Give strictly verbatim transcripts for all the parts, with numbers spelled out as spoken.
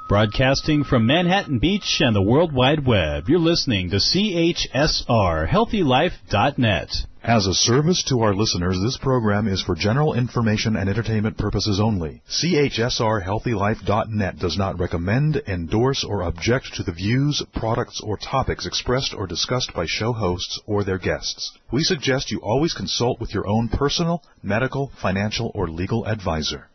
Broadcasting from Manhattan Beach and the World Wide Web, you're listening to C H S R, healthy life dot net. As a service to our listeners, this program is for general information and entertainment purposes only. C H S R healthy life dot net does not recommend, endorse, or object to the views, products, or topics expressed or discussed by show hosts or their guests. We suggest you always consult with your own personal, medical, financial, or legal advisor.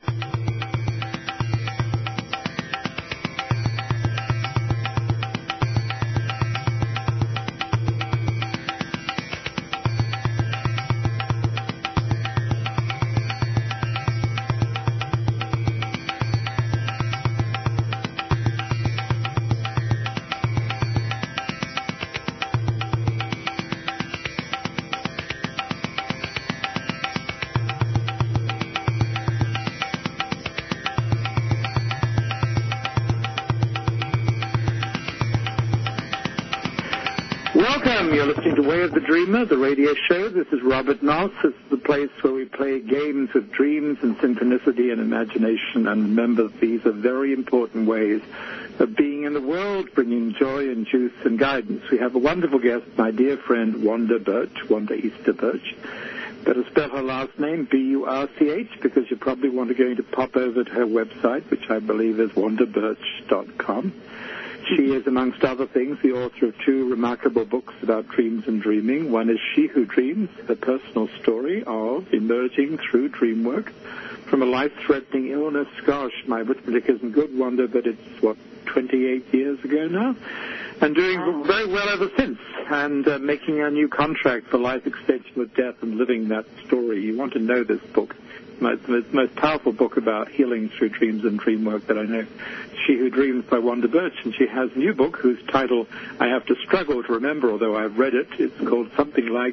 Dreamer, the radio show. This is Robert Noss. This is the place where we play games with dreams and synchronicity and imagination. And remember, these are very important ways of being in the world, bringing joy and juice and guidance. We have a wonderful guest, my dear friend Wanda Birch, Wanda Easter Birch. Better spell her last name, B U R C H, because you probably want to go to pop over to her website, which I believe is wanda birch dot com. She is, amongst other things, the author of two remarkable books about dreams and dreaming. One is She Who Dreams, a personal story of emerging through dream work from a life-threatening illness. Gosh, my arithmetic isn't good, Wanda, but it's, what, twenty-eight years ago now? And doing wow. very well ever since, and uh, making a new contract for life extension with death and living that story. You want to know this book. It's the most powerful book about healing through dreams and dream work that I know. She Who Dreams by Wanda Birch, and she has a new book whose title I have to struggle to remember, although I've read it. It's called something like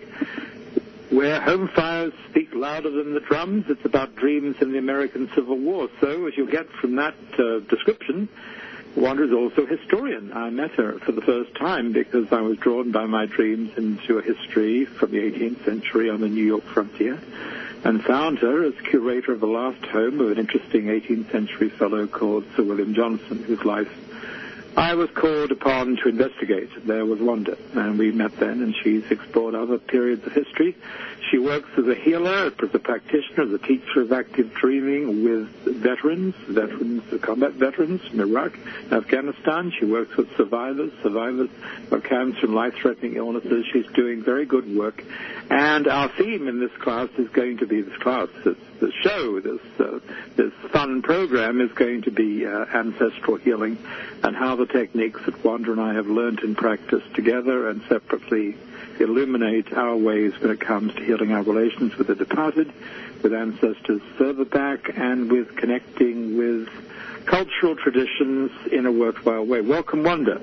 Where Home Fires Speak Louder Than the Drums. It's about dreams in the American Civil War. So, as you'll get from that uh, description, Wanda is also a historian. I met her for the first time because I was drawn by my dreams into a history from the eighteenth century on the New York frontier, and found her as curator of the last home of an interesting eighteenth century fellow called Sir William Johnson, whose life I was called upon to investigate. There was Wanda, and we met then, and she's explored other periods of history. She works as a healer, as a practitioner, as a teacher of active dreaming with veterans, veterans, combat veterans from Iraq, Afghanistan. She works with survivors, survivors of cancer and life-threatening illnesses. She's doing very good work. And our theme in this class is going to be, this class, this, this show, this uh, this fun program is going to be uh, ancestral healing, and how the techniques that Wanda and I have learned and practiced together and separately illuminate our ways when it comes to healing our relations with the departed, with ancestors further back, and with connecting with cultural traditions in a worthwhile way. Welcome, Wanda.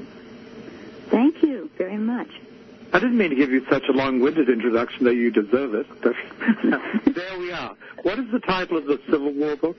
Thank you very much. I didn't mean to give you such a long-winded introduction, though you deserve it. But there we are. What is the title of the Civil War book?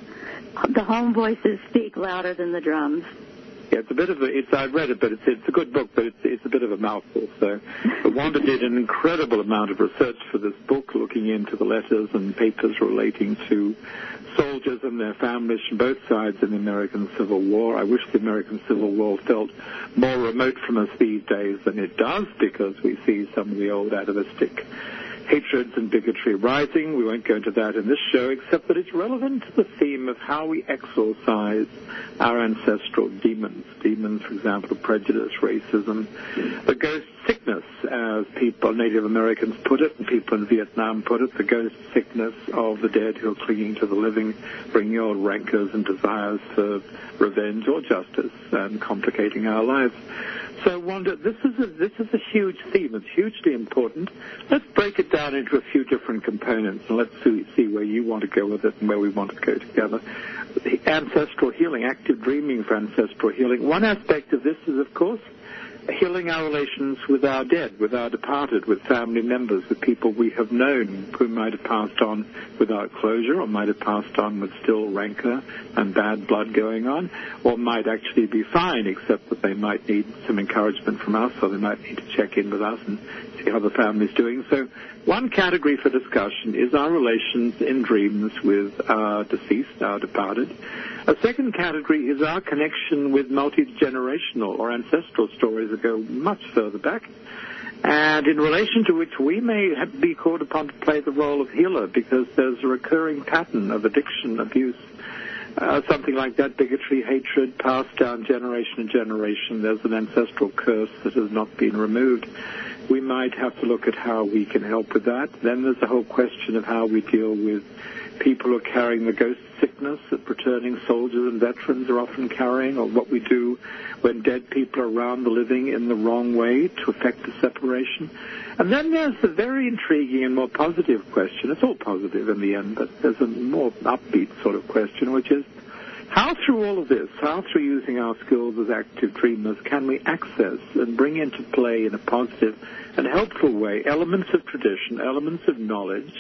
The Home Voices Speak Louder Than the Drums. Yeah, it's a bit of a, it's, I've read it, but it's, it's a good book, but it's, it's a bit of a mouthful. So Wanda did an incredible amount of research for this book, looking into the letters and papers relating to soldiers and their families from both sides in the American Civil War. I wish the American Civil War felt more remote from us these days than it does, because we see some of the old atavistic hatreds and bigotry rising. We won't go into that in this show, except that it's relevant to the theme of how we exorcise our ancestral demons. Demons, for example, of prejudice, racism, the ghost sickness, as people, Native Americans put it, and people in Vietnam put it, the ghost sickness of the dead who are clinging to the living, bringing old rancors and desires for revenge or justice and complicating our lives. So, Wanda, this is a, this is a huge theme. It's hugely important. Let's break it down into a few different components, and let's see, see where you want to go with it and where we want to go together. The ancestral healing, active dreaming for ancestral healing. One aspect of this is, of course, healing our relations with our dead, with our departed, with family members, with people we have known who might have passed on without closure, or might have passed on with still rancor and bad blood going on, or might actually be fine, except that they might need some encouragement from us, or they might need to check in with us and see how the family's doing. So one category for discussion is our relations in dreams with our deceased, our departed. A second category is our connection with multi-generational or ancestral stories that go much further back, and in relation to which we may have be called upon to play the role of healer, because there's a recurring pattern of addiction, abuse, uh, something like that, bigotry, hatred, passed down generation to generation. There's an ancestral curse that has not been removed. We might have to look at how we can help with that. Then there's the whole question of how we deal with people who are carrying the ghost sickness that returning soldiers and veterans are often carrying, or what we do when dead people are around the living in the wrong way to affect the separation. And then there's the very intriguing and more positive question. It's all positive in the end, but there's a more upbeat sort of question, which is, how through all of this, how through using our skills as active dreamers, can we access and bring into play in a positive and helpful way elements of tradition, elements of knowledge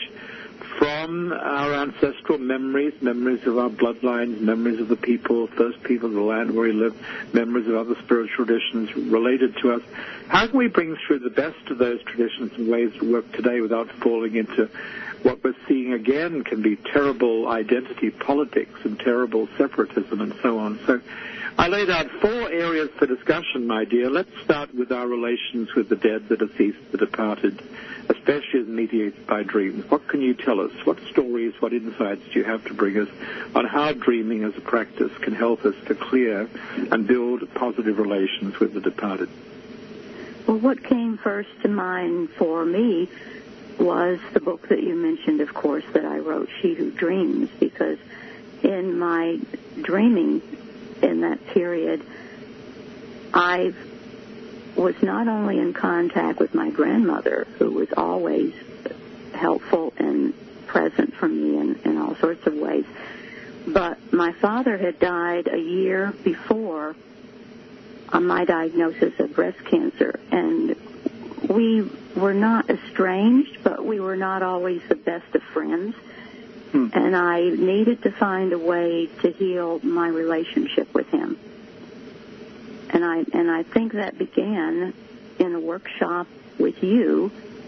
from our ancestral memories, memories of our bloodlines, memories of the people, first people of the land where we live, memories of other spiritual traditions related to us. How can we bring through the best of those traditions and ways to work today without falling into what we're seeing again can be terrible identity politics and terrible separatism and so on. So I laid out four areas for discussion, my dear. Let's start with our relations with the dead, the deceased, the departed, especially as mediated by dreams. What can you tell us? What stories, what insights do you have to bring us on how dreaming as a practice can help us to clear and build positive relations with the departed? Well, what came first to mind for me was the book that you mentioned, of course, that I wrote, She Who Dreams, because in my dreaming in that period, I was not only in contact with my grandmother, who was always helpful and present for me in, in all sorts of ways, but my father had died a year before on my diagnosis of breast cancer, and we were not estranged, but we were not always the best of friends. Hmm. And I needed to find a way to heal my relationship with him. And I and I think that began in a workshop with you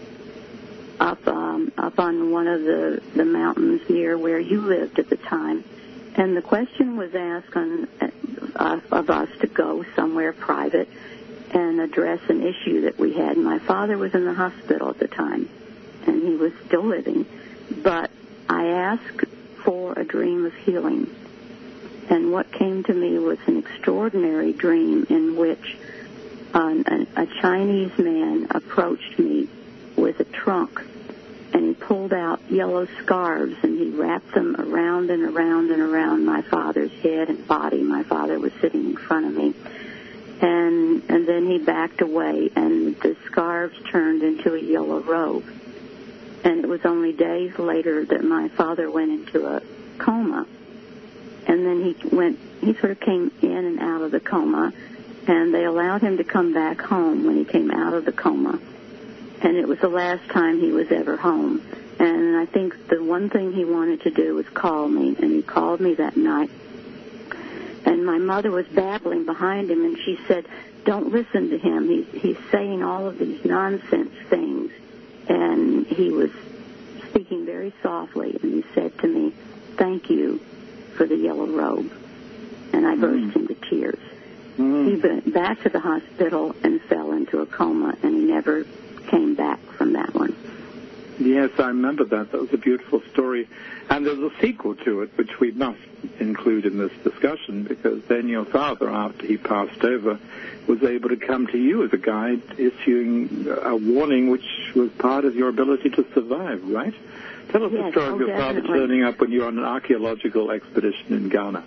up um, up on one of the, the mountains near where you lived at the time. And the question was asked on, uh, of us to go somewhere private and address an issue that we had. My father was in the hospital at the time, and he was still living. But I asked for a dream of healing. And what came to me was an extraordinary dream in which an, a, a Chinese man approached me with a trunk, and he pulled out yellow scarves, and he wrapped them around and around and around my father's head and body. My father was sitting in front of me. And and then he backed away, and the scarves turned into a yellow robe. And it was only days later that my father went into a coma. And then he went, he sort of came in and out of the coma, and they allowed him to come back home when he came out of the coma. And it was the last time he was ever home. And I think the one thing he wanted to do was call me, and he called me that night. And my mother was babbling behind him, and she said, "Don't listen to him. He's, he's saying all of these nonsense things." And he was speaking very softly, and he said to me, "Thank you for the yellow robe." And I burst mm. into tears. Mm. He went back to the hospital and fell into a coma, and he never came back from that one. Yes, I remember that. That was a beautiful story. And there's a sequel to it, which we must include in this discussion, because then your father, after he passed over, was able to come to you as a guide, issuing a warning which was part of your ability to survive, right? Tell us yes, the story oh, of your definitely. father turning up when you were on an archaeological expedition in Ghana.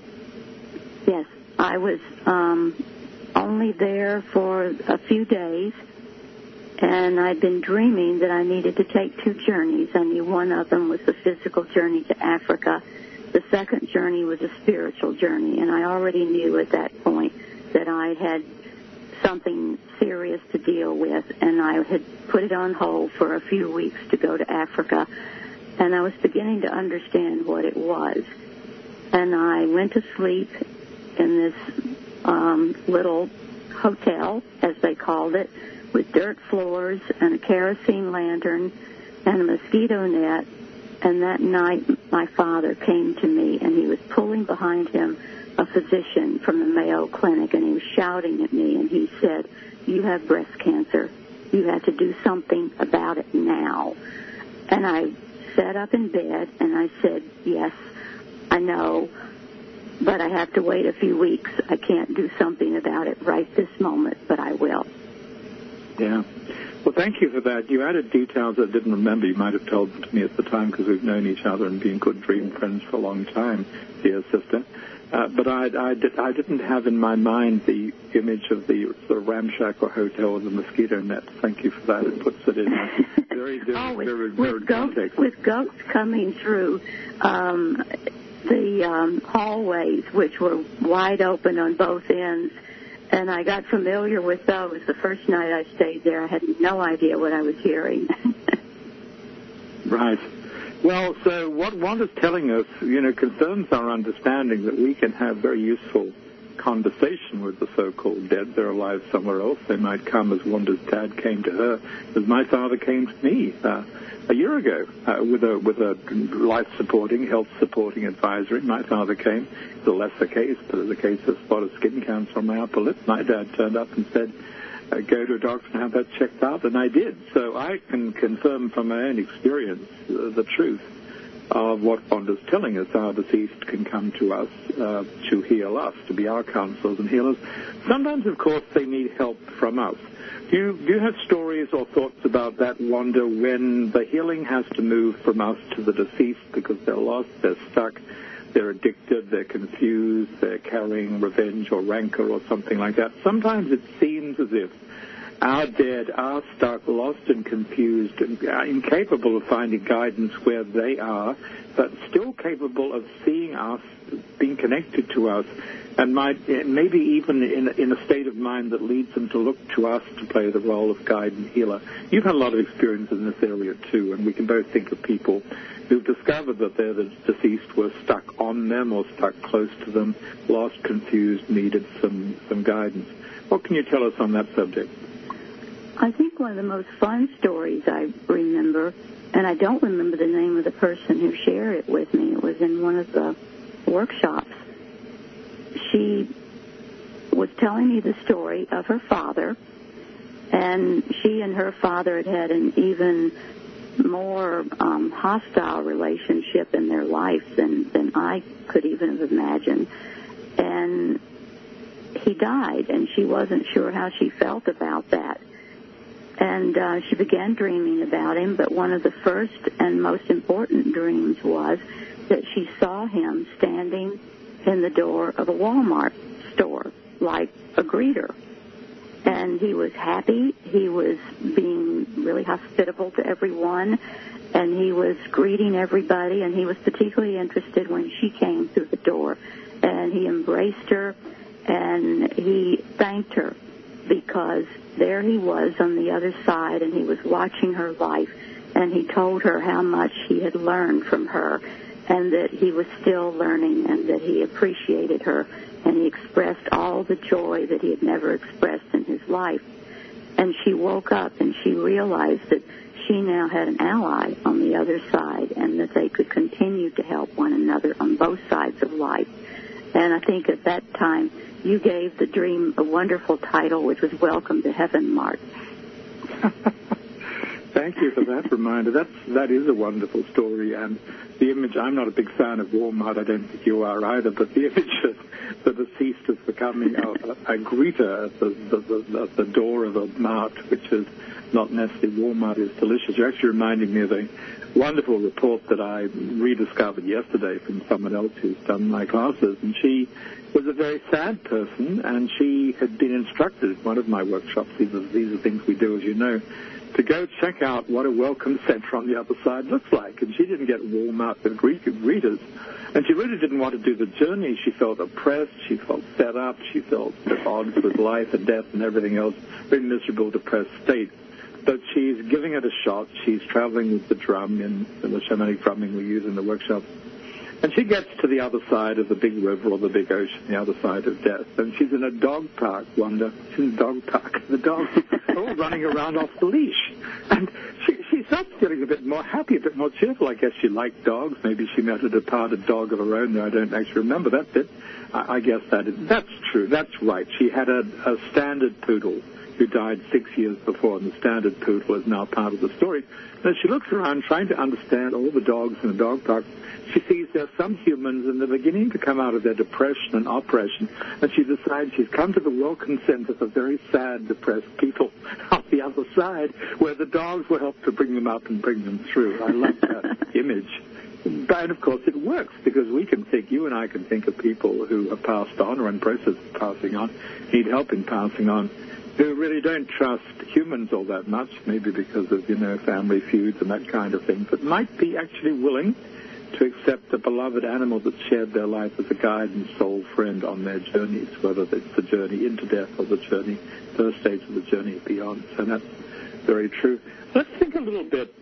Yes, I was um, only there for a few days, and I'd been dreaming that I needed to take two journeys. I knew one of them was the physical journey to Africa. The second journey was a spiritual journey, and I already knew at that point that I had something serious to deal with, and I had put it on hold for a few weeks to go to Africa, and I was beginning to understand what it was. And I went to sleep in this um, little hotel, as they called it, with dirt floors and a kerosene lantern and a mosquito net. And that night, my father came to me, and he was pulling behind him a physician from the Mayo Clinic, and he was shouting at me, and he said, "You have breast cancer. You have to do something about it now." And I sat up in bed, and I said, "Yes, I know, but I have to wait a few weeks. I can't do something about it right this moment, but I will." Yeah. Well, thank you for that. You added details I didn't remember. You might have told them to me at the time because we've known each other and been good dream friends for a long time, dear sister. Uh, but I, I, did, I didn't have in my mind the image of the sort of ramshackle hotel with the mosquito net. Thank you for that. It puts it in a very different oh, with, very, with very goats, context. With goats coming through um, the um, hallways, which were wide open on both ends, and I got familiar with those. The first night I stayed there, I had no idea what I was hearing. Right. Well, so what Wanda's telling us, you know, concerns our understanding that we can have very useful conversation with the so-called dead. They're alive somewhere else. They might come as Wanda's dad came to her, as my father came to me uh, a year ago uh, with a with a life-supporting, health-supporting advisory. My father came. It's a lesser case, but as a case of spotted skin cancer on my upper lip, my dad turned up and said, Uh, go to a doctor and have that checked out, and I did. So I can confirm from my own experience uh, the truth of what Wanda's telling us. Our deceased can come to us uh, to heal us, to be our counselors and healers. Sometimes, of course, they need help from us. Do you, do you have stories or thoughts about that, Wanda, when the healing has to move from us to the deceased because they're lost, they're stuck, they're addicted, they're confused, they're carrying revenge or rancor or something like that? Sometimes it seems as if our dead are stuck, lost and confused, and uh, incapable of finding guidance where they are, but still capable of seeing us, being connected to us, and might maybe even in, in a state of mind that leads them to look to us to play the role of guide and healer. You've had a lot of experience in this area too, and we can both think of people who've discovered that they're the deceased were stuck on them or stuck close to them, lost, confused, needed some, some guidance. What can you tell us on that subject? I think one of the most fun stories I remember, and I don't remember the name of the person who shared it with me. It was in one of the workshops. She was telling me the story of her father, and she and her father had had an even more um, hostile relationship in their life than, than I could even have imagined. And he died, and she wasn't sure how she felt about that. And uh, she began dreaming about him, but one of the first and most important dreams was that she saw him standing in the door of a Walmart store, like a greeter. And he was happy, he was being really hospitable to everyone, and he was greeting everybody, and he was particularly interested when she came through the door. And he embraced her, and he thanked her, because there he was on the other side, and he was watching her life, and he told her how much he had learned from her, and that he was still learning, and that he appreciated her, and he expressed all the joy that he had never expressed in his life. And she woke up, and she realized that she now had an ally on the other side, and that they could continue to help one another on both sides of life. And I think at that time, you gave the dream a wonderful title, which was Welcome to Heaven, Mark. Thank you for that reminder. That's, that is a wonderful story. And the image, I'm not a big fan of Walmart. I don't think you are either. But the image of the deceased as becoming a, a greeter at the, the, the, at the door of a mart, which is not necessarily Walmart, is delicious. You're actually reminding me of a wonderful report that I rediscovered yesterday from someone else who's done my classes. And she was a very sad person, and she had been instructed at one of my workshops. These are, these are things we do, as you know. to go check out what a welcome center on the other side looks like. And she didn't get warm up with greeters. And she really didn't want to do the journey. She felt oppressed. She felt fed up. She felt at odds with life and death and everything else. Very miserable, depressed state. But she's giving it a shot. She's traveling with the drum in, in the shamanic drumming we use in the workshop. And she gets to the other side of the big river or the big ocean, the other side of death. And she's in a dog park, Wanda. She's in a dog park. The dogs are all running around off the leash. And she, she starts feeling a bit more happy, a bit more cheerful. I guess she liked dogs. Maybe she met a departed dog of her own, though I don't actually remember that bit. I, I guess that is, that's true. That's right. She had a, a standard poodle who died six years before, and the standard poodle is now part of the story. And as she looks around trying to understand all the dogs in the dog park, she sees there are some humans and they're beginning to come out of their depression and oppression, and she decides she's come to the welcome center for very sad, depressed people on the other side, where the dogs will help to bring them up and bring them through. I love that image. And, of course, it works, because we can think, you and I can think of people who have passed on or in process of passing on, need help in passing on, who really don't trust humans all that much, maybe because of, you know, family feuds and that kind of thing, but might be actually willing to accept a beloved animal that shared their life as a guide and soul friend on their journeys, whether it's the journey into death or the journey, first stage of the journey beyond. So that's very true. Let's think a little bit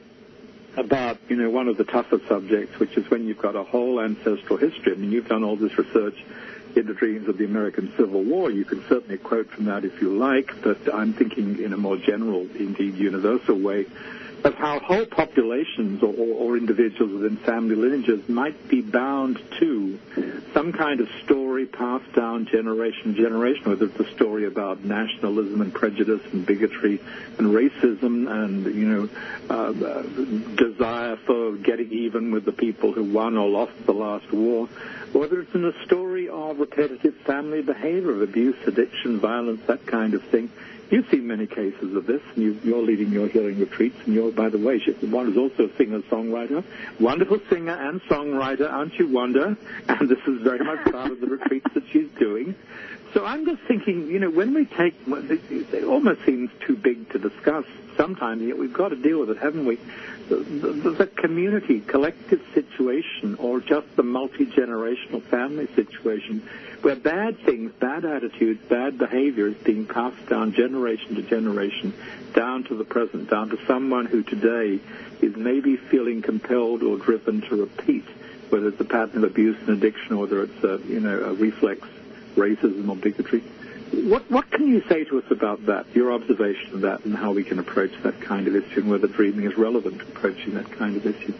about, you know, one of the tougher subjects, which is when you've got a whole ancestral history. I mean, you've done all this research in the dreams of the American Civil War. You can certainly quote from that if you like, but I'm thinking in a more general, indeed universal way, of how whole populations or, or, or individuals within family lineages might be bound to some kind of story passed down generation to generation, whether it's a story about nationalism and prejudice and bigotry and racism and, you know, uh, uh, desire for getting even with the people who won or lost the last war, whether it's in a story of repetitive family behavior, of abuse, addiction, violence, that kind of thing. You've seen many cases of this, and you, you're leading your healing retreats, and you're, by the way, one is also a singer-songwriter, wonderful singer and songwriter, aren't you, Wanda? And this is very much part of the retreats that she's doing. So I'm just thinking, you know, when we take, it almost seems too big to discuss sometimes, yet we've got to deal with it, haven't we? The, the, the community, collective situation, or just the multi-generational family situation, where bad things, bad attitudes, bad behavior is being passed down generation to generation, down to the present, down to someone who today is maybe feeling compelled or driven to repeat, whether it's a pattern of abuse and addiction, or whether it's a, you know, a reflex racism or bigotry. What what can you say to us about that, your observation of that, and how we can approach that kind of issue, and whether dreaming is relevant to approaching that kind of issue?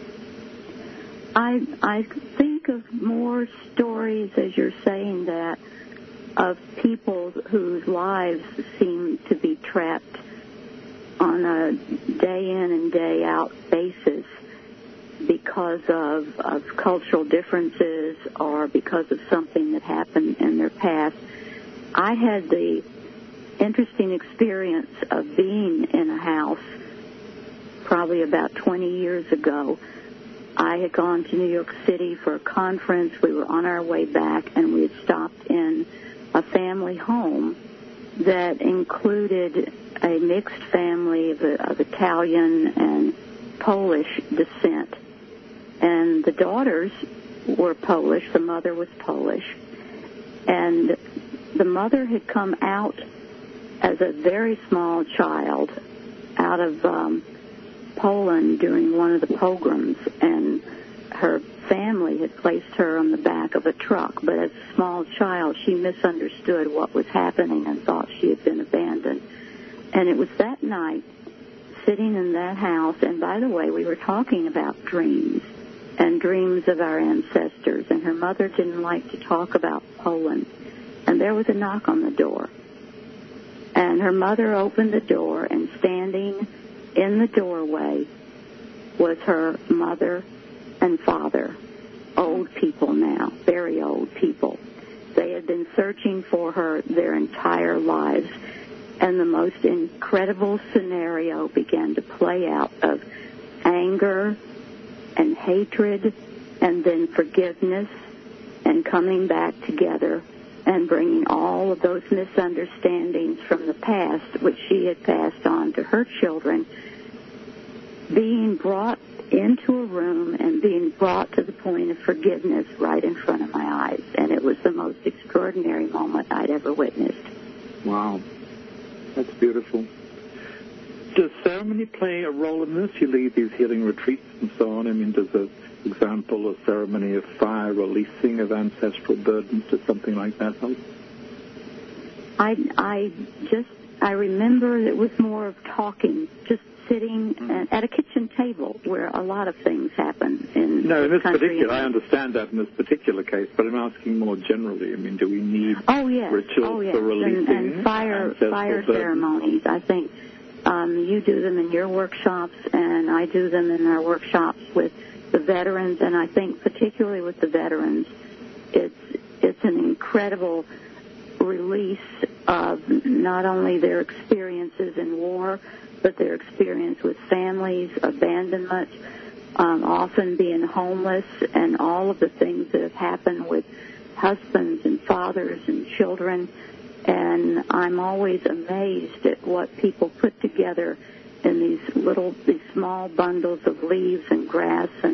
I I think of more stories, as you're saying that, of people whose lives seem to be trapped on a day in and day out basis because of, of cultural differences or because of something that happened in their past. I had the interesting experience of being in a house probably about twenty years ago. I had gone to New York City for a conference. We were on our way back, and we had stopped in a family home that included a mixed family of, of Italian and Polish descent. And the daughters were Polish. The mother was Polish. And the mother had come out as a very small child out of um, Poland during one of the pogroms, and her family had placed her on the back of a truck. But as a small child, she misunderstood what was happening and thought she had been abandoned. And it was that night, sitting in that house, and by the way, we were talking about dreams and dreams of our ancestors, and her mother didn't like to talk about Poland. And there was a knock on the door. And her mother opened the door, and standing in the doorway was her mother and father, old people now, very old people. They had been searching for her their entire lives. And the most incredible scenario began to play out of anger and hatred and then forgiveness and coming back together and bringing all of those misunderstandings from the past, which she had passed on to her children, being brought into a room and being brought to the point of forgiveness right in front of my eyes. And it was the most extraordinary moment I'd ever witnessed. Wow. That's beautiful. Does ceremony play a role in this? You lead these healing retreats and so on. I mean, does a example, a ceremony of fire releasing of ancestral burdens, does something like that help? I, I just, I remember it was more of talking, just sitting mm. at a kitchen table where a lot of things happen in No, in this country. particular, I understand that in this particular case, but I'm asking more generally. I mean, do we need oh, yes. rituals oh, yes. for releasing and, and fire, fire burdens? ceremonies? I think um, you do them in your workshops, and I do them in our workshops with the veterans, and I think particularly with the veterans, it's it's an incredible release of not only their experiences in war, but their experience with families, abandonment, um, often being homeless, and all of the things that have happened with husbands and fathers and children. And I'm always amazed at what people put together in these little, these small bundles of leaves and grass and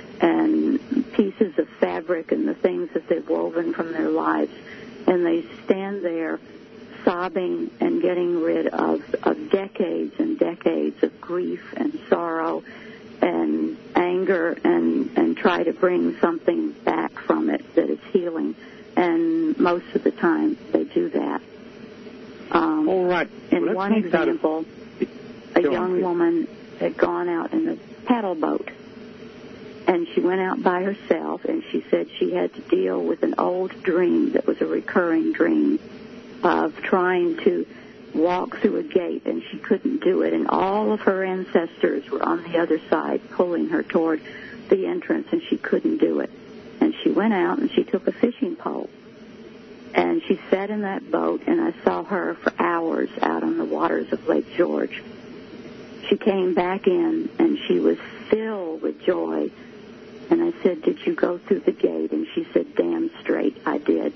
and pieces of fabric and the things that they've woven from their lives. And they stand there sobbing and getting rid of, of decades and decades of grief and sorrow and anger and, and try to bring something back from it that is healing. And most of the time they do that. Um, All right. In well, one example, a young woman had gone out in a paddle boat, and she went out by herself, and she said she had to deal with an old dream that was a recurring dream of trying to walk through a gate, and she couldn't do it, and all of her ancestors were on the other side pulling her toward the entrance, and she couldn't do it. And she went out, and she took a fishing pole, and she sat in that boat, and I saw her for hours out on the waters of Lake George. She came back in, and she was filled with joy. And I said, did you go through the gate? And she said, damn straight, I did.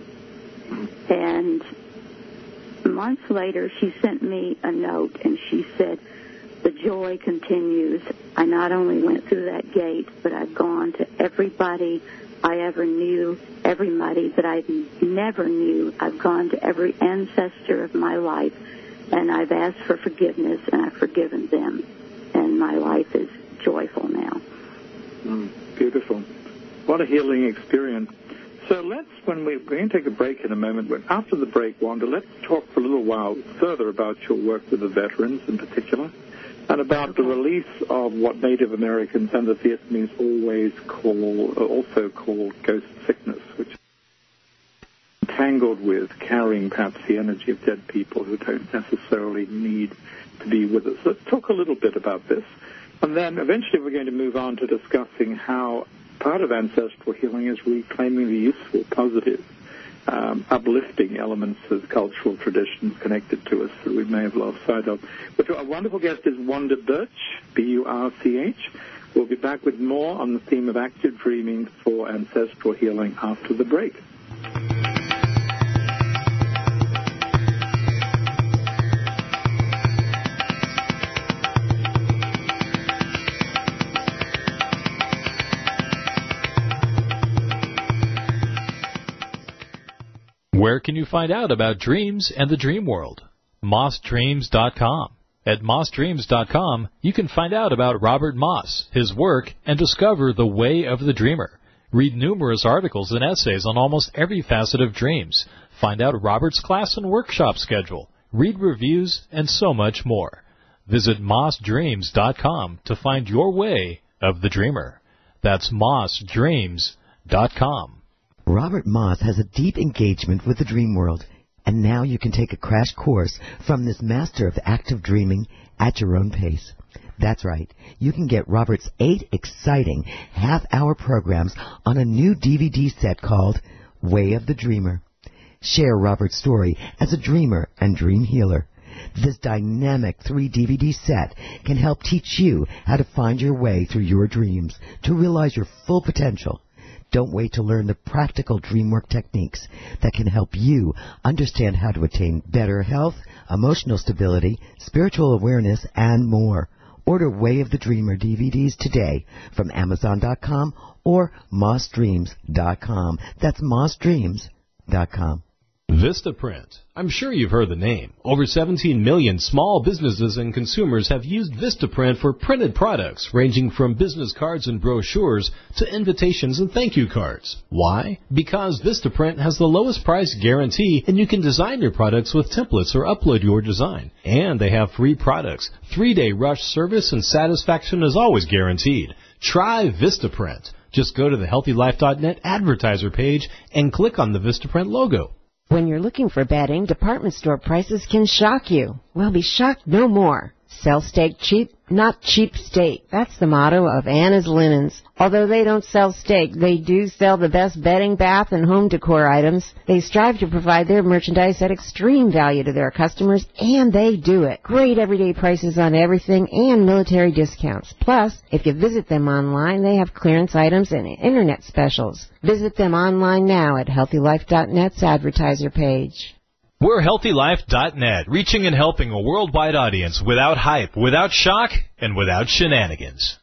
And months later, she sent me a note, and she said, the joy continues. I not only went through that gate, but I've gone to everybody I ever knew, everybody that I never knew. I've gone to every ancestor of my life, and I've asked for forgiveness, and I've forgiven them. And my life is joyful now. Mm, beautiful. What a healing experience. So let's, when we, we're going to take a break in a moment, but after the break, Wanda, let's talk for a little while further about your work with the veterans in particular, and about okay. the release of what Native Americans and the Vietnamese always call, also call ghost sickness, which is entangled with carrying perhaps the energy of dead people who don't necessarily need to be with us. Let's talk a little bit about this. And then eventually we're going to move on to discussing how part of ancestral healing is reclaiming the useful, positive, um, uplifting elements of cultural traditions connected to us that we may have lost sight of. But our wonderful guest is Wanda Birch, B U R C H. We'll be back with more on the theme of active dreaming for ancestral healing after the break. Where can you find out about dreams and the dream world? moss dreams dot com. At moss dreams dot com, you can find out about Robert Moss, his work, and discover the way of the dreamer. Read numerous articles and essays on almost every facet of dreams. Find out Robert's class and workshop schedule. Read reviews, and so much more. Visit moss dreams dot com to find your way of the dreamer. That's moss dreams dot com. Robert Moss has a deep engagement with the dream world, and now you can take a crash course from this master of active dreaming at your own pace. That's right. You can get Robert's eight exciting half-hour programs on a new D V D set called Way of the Dreamer. Share Robert's story as a dreamer and dream healer. This dynamic three D V D set can help teach you how to find your way through your dreams to realize your full potential. Don't wait to learn the practical DreamWork techniques that can help you understand how to attain better health, emotional stability, spiritual awareness, and more. Order Way of the Dreamer D V Ds today from Amazon dot com or Moss Dreams dot com. That's Moss Dreams dot com. Vistaprint. I'm sure you've heard the name. Over seventeen million small businesses and consumers have used Vistaprint for printed products ranging from business cards and brochures to invitations and thank you cards. Why? Because Vistaprint has the lowest price guarantee, and you can design your products with templates or upload your design. And they have free products. Three-day rush service and satisfaction is always guaranteed. Try Vistaprint. Just go to the healthy life dot net advertiser page and click on the Vistaprint logo. When you're looking for bedding, department store prices can shock you. Well, be shocked no more. Sell steak cheap, not cheap steak. That's the motto of Anna's Linens. Although they don't sell steak, they do sell the best bedding, bath, and home decor items. They strive to provide their merchandise at extreme value to their customers, and they do it. Great everyday prices on everything and military discounts. Plus, if you visit them online, they have clearance items and internet specials. Visit them online now at healthy life dot net's advertiser page. We're healthy life dot net, reaching and helping a worldwide audience without hype, without shock, and without shenanigans.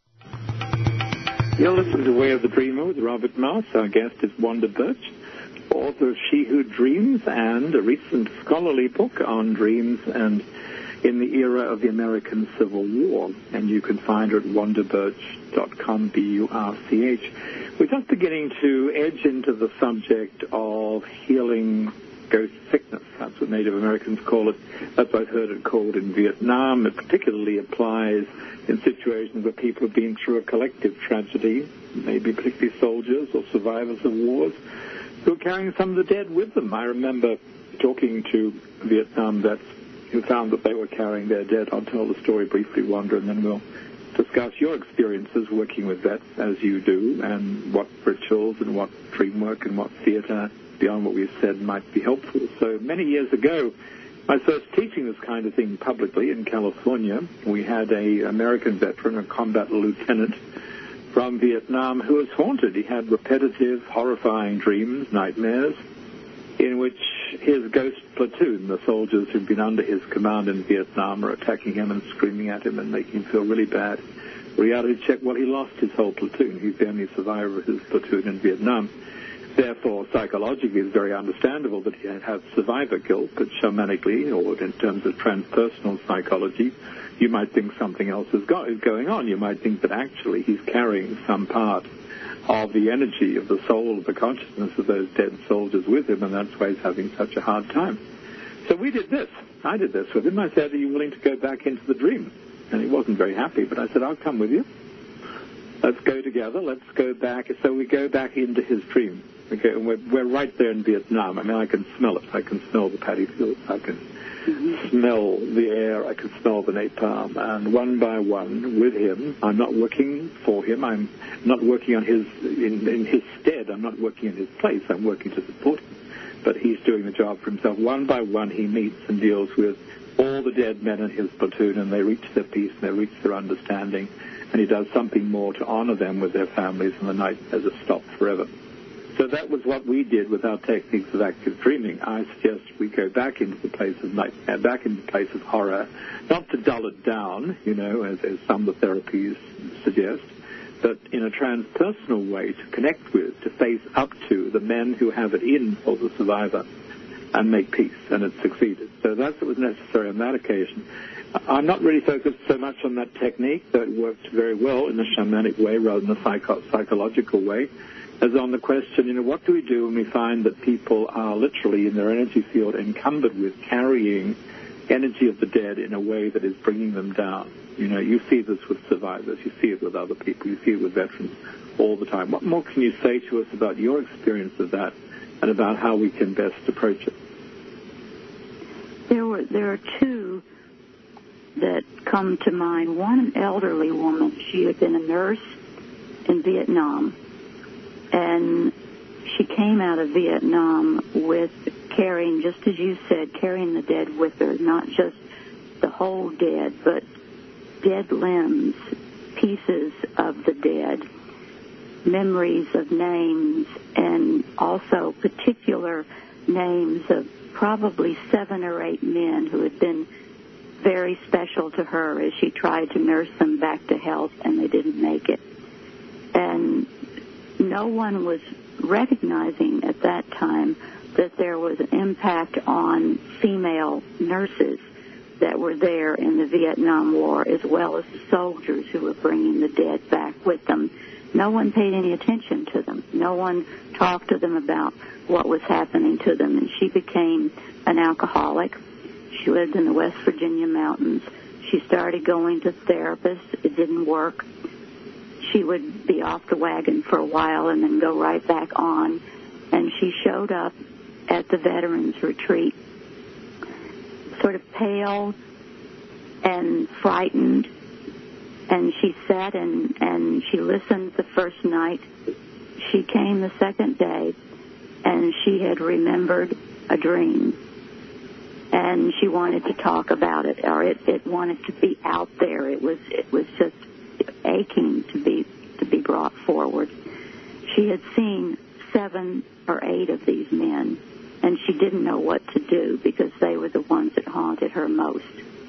You're listening to Way of the Dreamer with Robert Moss. Our guest is Wanda Birch, author of She Who Dreams and a recent scholarly book on dreams and in the era of the American Civil War. And you can find her at wanda birch dot com, B U R C H. We're just beginning to edge into the subject of healing ghost sickness. That's what Native Americans call it. That's what I've heard it called in Vietnam. It particularly applies in situations where people have been through a collective tragedy, maybe particularly soldiers or survivors of wars, who are carrying some of the dead with them. I remember talking to Vietnam vets who found that they were carrying their dead. I'll tell the story briefly, Wanda, and then we'll discuss your experiences working with vets as you do, and what rituals and what dream work and what theater beyond what we've said might be helpful. So many years ago, I was first teaching this kind of thing publicly in California. We had a American veteran, a combat lieutenant from Vietnam, who was haunted. He had repetitive, horrifying dreams, nightmares, in which his ghost platoon, the soldiers who'd been under his command in Vietnam, are attacking him and screaming at him and making him feel really bad. Reality check, well, he lost his whole platoon. He's the only survivor of his platoon in Vietnam. Therefore, psychologically, it's very understandable that he had survivor guilt, but shamanically, or in terms of transpersonal psychology, you might think something else is, go- is going on. You might think that actually he's carrying some part of the energy of the soul, of the consciousness of those dead soldiers with him, and that's why he's having such a hard time. So we did this. I did this with him. I said, are you willing to go back into the dream? And he wasn't very happy, but I said, I'll come with you. Let's go together. Let's go back. So we go back into his dream. Okay, and we're, we're right there in Vietnam. I mean, I can smell it. I can smell the paddy fields. I can mm-hmm. smell the air. I can smell the napalm. And one by one, with him, I'm not working for him. I'm not working on his in, in his stead. I'm not working in his place. I'm working to support him. But he's doing the job for himself. One by one, he meets and deals with all the dead men in his platoon, and they reach their peace and they reach their understanding. And he does something more to honor them with their families, and the night has stopped forever. So that was what we did with our techniques of active dreaming. I suggest we go back into the place of nightmare, back into the place of horror, not to dull it down, you know, as, as some of the therapies suggest, but in a transpersonal way to connect with, to face up to the men who have it in for the survivor and make peace, and it succeeded. So that's what was necessary on that occasion. I'm not really focused so much on that technique, though it worked very well in a shamanic way rather than a psycho- psychological way, as on the question, you know, what do we do when we find that people are literally in their energy field encumbered with carrying energy of the dead in a way that is bringing them down? You know, you see this with survivors, you see it with other people, you see it with veterans all the time. What more can you say to us about your experience of that and about how we can best approach it? There were there are two that come to mind. One, an elderly woman. She had been a nurse in Vietnam, and she came out of Vietnam with carrying, just as you said, carrying the dead with her, not just the whole dead, but dead limbs, pieces of the dead. memories of names and also particular names of probably seven or eight men who had been very special to her as she tried to nurse them back to health, and they didn't make it. And no one was recognizing at that time that there was an impact on female nurses that were there in the Vietnam War, as well as the soldiers who were bringing the dead back with them. No one paid any attention to them. No one talked to them about what was happening to them. And she became an alcoholic. She lived in the West Virginia mountains. She started going to therapists. It didn't work. She would be off the wagon for a while and then go right back on. And she showed up at the Veterans Retreat sort of pale and frightened. And she sat and, and she listened the first night. She came the second day, and she had remembered a dream. And she wanted to talk about it, or it, it wanted to be out there. It was it was just aching to be to be brought forward. She had seen seven or eight of these men, and she didn't know what to do because they were the ones that haunted her most.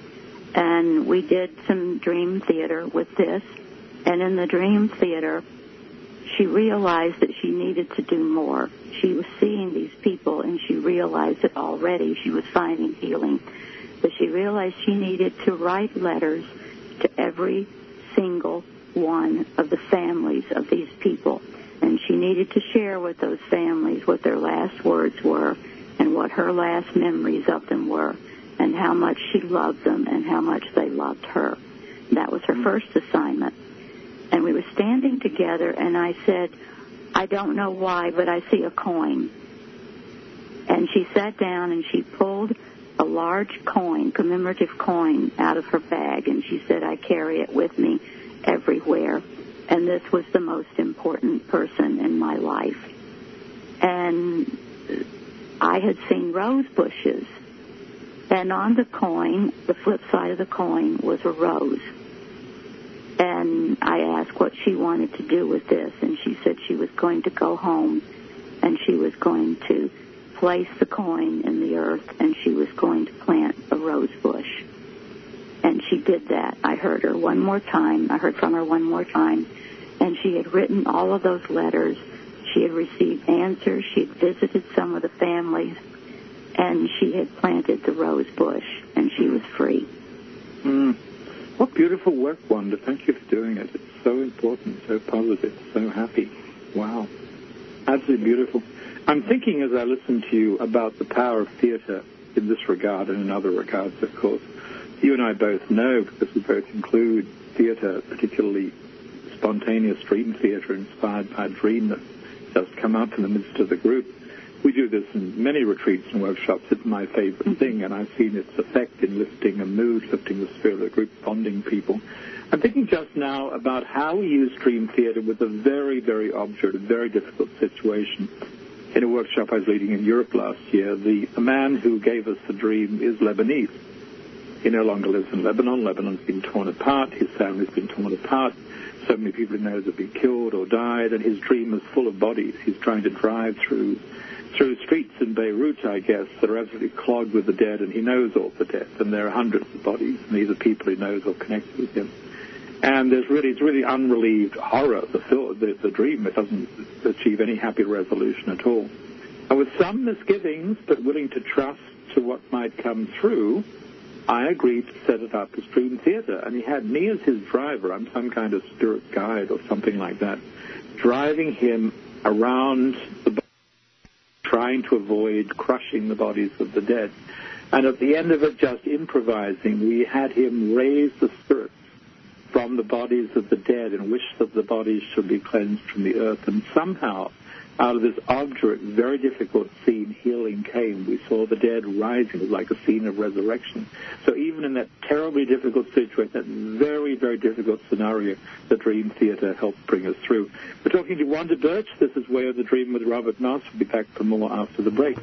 And we did some dream theater with this, and in the dream theater, she realized that she needed to do more. She was seeing these people, and she realized that already she was finding healing. But she realized she needed to write letters to every single one of the families of these people. And she needed to share with those families what their last words were and what her last memories of them were, and how much she loved them and how much they loved her. That was her first assignment. And we were standing together, and I said, I don't know why, but I see a coin. And she sat down, and she pulled a large coin, commemorative coin, out of her bag, and she said, I carry it with me everywhere. And this was the most important person in my life. And I had seen rose bushes. And on the coin, the flip side of the coin, was a rose. And I asked what she wanted to do with this, and she said she was going to go home, and she was going to place the coin in the earth, and she was going to plant a rose bush. And she did that. I heard her one more time. I heard from her one more time. And she had written all of those letters. She had received answers. She had visited some of the families. And she had planted the rose bush, and she was free. Mm. What beautiful work, Wanda. Thank you for doing it. It's so important, so positive, so happy. Wow. Absolutely beautiful. I'm thinking as I listen to you about the power of theater in this regard and in other regards, of course. You and I both know, because we both include theater, particularly spontaneous dream theater inspired by a dream that just come up in the midst of the group. We do this in many retreats and workshops. It's my favorite thing, and I've seen its effect in lifting a mood, lifting the spirit of the group, bonding people. I'm thinking just now about how we use dream theater with a very, very obdurate, a very difficult situation. In a workshop I was leading in Europe last year, the, the man who gave us the dream is Lebanese. He no longer lives in Lebanon. Lebanon's been torn apart. His family's been torn apart. So many people he knows have been killed or died, and his dream is full of bodies. He's trying to drive through through streets in Beirut, I guess, that are absolutely clogged with the dead, and he knows all the dead, and there are hundreds of bodies, and these are people he knows or connected with him. And there's really, it's really unrelieved horror, the, the, the dream. It doesn't achieve any happy resolution at all. And with some misgivings, but willing to trust to what might come through, I agreed to set it up as dream theater, and he had me as his driver. I'm some kind of spirit guide or something like that, driving him around the body, trying to avoid crushing the bodies of the dead. And at the end of it, just improvising, we had him raise the spirits from the bodies of the dead and wish that the bodies should be cleansed from the earth. And somehow, out of this obdurate, very difficult scene, healing came. We saw the dead rising. It was like a scene of resurrection. So even in that terribly difficult situation, that very, very difficult scenario, the Dream Theater helped bring us through. We're talking to Wanda Birch. This is Way of the Dream with Robert Noss. We'll be back for more after the break.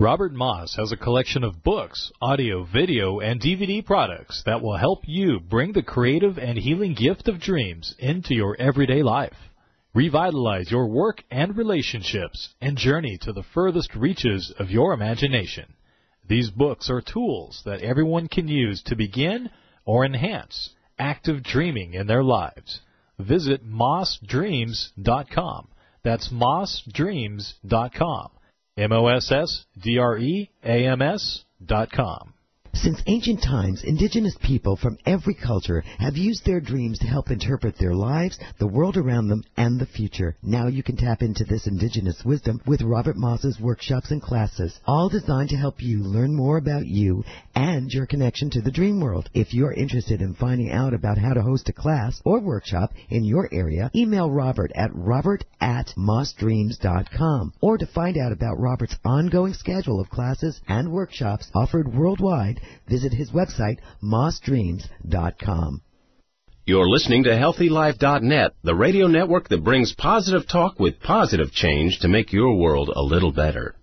Robert Moss has a collection of books, audio, video, and D V D products that will help you bring the creative and healing gift of dreams into your everyday life. Revitalize your work and relationships and journey to the furthest reaches of your imagination. These books are tools that everyone can use to begin or enhance active dreaming in their lives. Visit moss dreams dot com. That's moss dreams dot com. M O S S D R E A M S dot com. Since ancient times, indigenous people from every culture have used their dreams to help interpret their lives, the world around them, and the future. Now you can tap into this indigenous wisdom with Robert Moss's workshops and classes, all designed to help you learn more about you and your connection to the dream world. If you're interested in finding out about how to host a class or workshop in your area, email Robert at robert at moss dreams dot com. Or to find out about Robert's ongoing schedule of classes and workshops offered worldwide, visit his website, moss dreams dot com. You're listening to healthy life dot net, the radio network that brings positive talk with positive change to make your world a little better.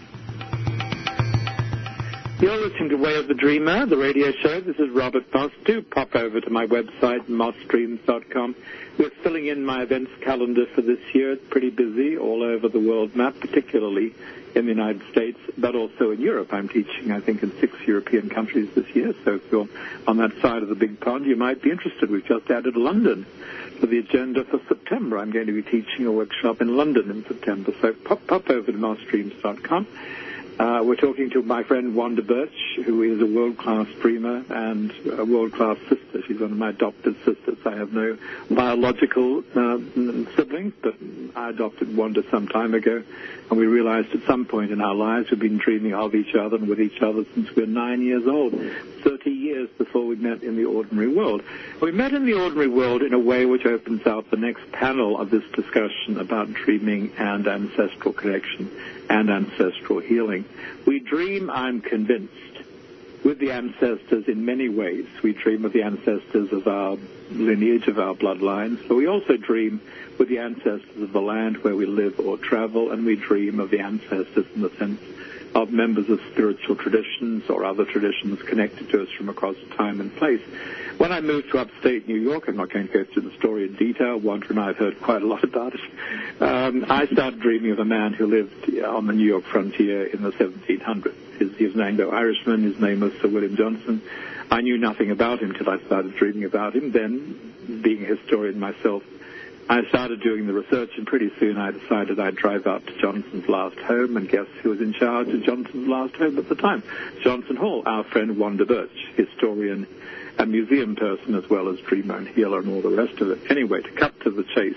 You're listening to Way of the Dreamer, the radio show. This is Robert Moss. Do pop over to my website, moss dreams dot com. We're filling in my events calendar for this year. It's pretty busy all over the world map, particularly in the United States, but also in Europe. I'm teaching, I think, in six European countries this year, so if you're on that side of the big pond, you might be interested. We've just added London to the agenda for September. I'm going to be teaching a workshop in London in September, so pop, pop over to moss dreams dot com. Uh, we're talking to my friend Wanda Birch, who is a world-class dreamer and a world-class sister. She's one of my adopted sisters. I have no biological uh, siblings, but I adopted Wanda some time ago, and we realized at some point in our lives we've been dreaming of each other and with each other since we were nine years old, thirty years before we met in the ordinary world. We met in the ordinary world in a way which opens out the next panel of this discussion about dreaming and ancestral connection and ancestral healing. We dream, I'm convinced, with the ancestors in many ways. We dream of the ancestors of our lineage, of our bloodlines, but we also dream with the ancestors of the land where we live or travel, and we dream of the ancestors in the sense of members of spiritual traditions or other traditions connected to us from across time and place. When I moved to upstate New York, I'm not going to go through the story in detail, Wanda and I have heard quite a lot about it, um, I started dreaming of a man who lived on the New York frontier in the seventeen hundreds. His, he was an Anglo-Irishman, his name was Sir William Johnson. I knew nothing about him till I started dreaming about him. Then, being a historian myself, I started doing the research, and pretty soon I decided I'd drive out to Johnson's last home, and guess who was in charge of Johnson's last home at the time? Johnson Hall, our friend Wanda Birch, historian, a museum person as well as dreamer and healer and all the rest of it. Anyway, to cut to the chase,